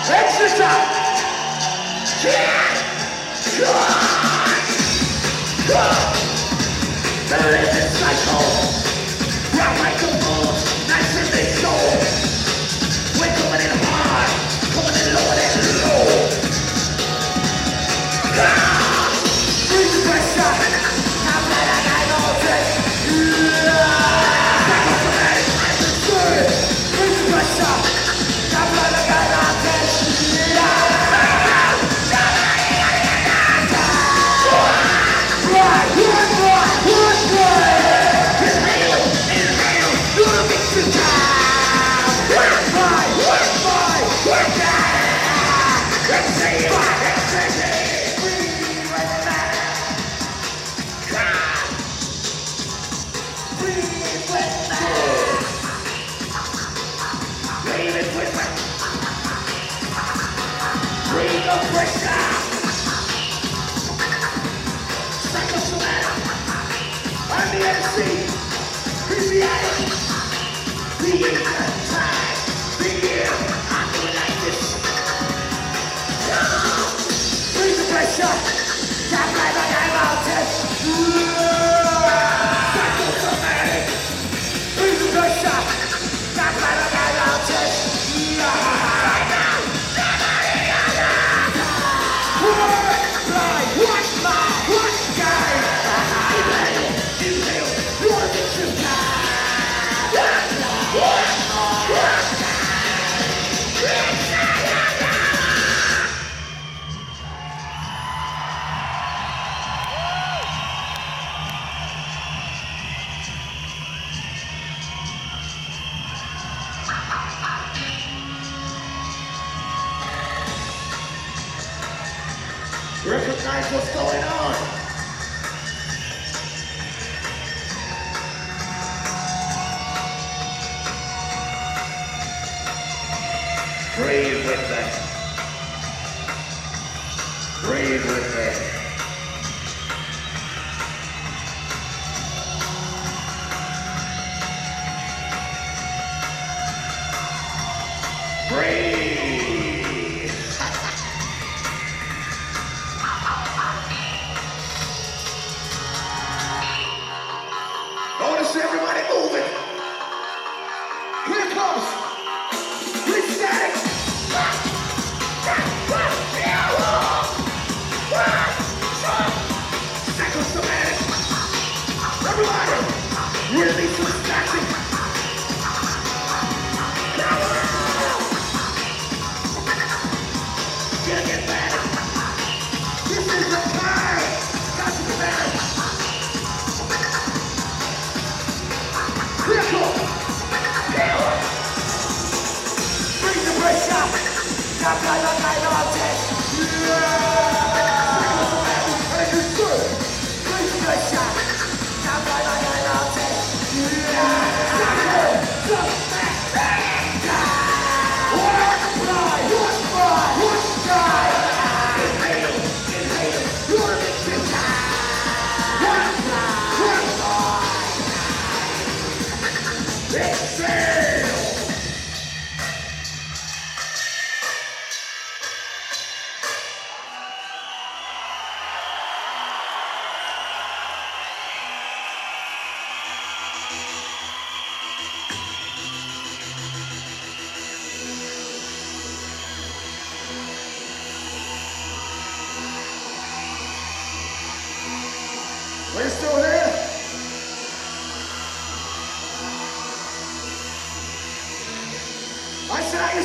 Extra time. There is a cycle. Round like a boat, nice in the soul. We're coming in hard, coming in low and low. Bring the pressure. I'm glad I got all this. Bring the pressure. I'm glad I got all this. Recognize what's going on. Breathe with me. Breathe with me. Breathe. Everybody moving. Here it comes. We're static. Psychosomatic. Everybody, release some static. Get back. This is the time. Got to be back. Bring the pressure. We're still here. I said I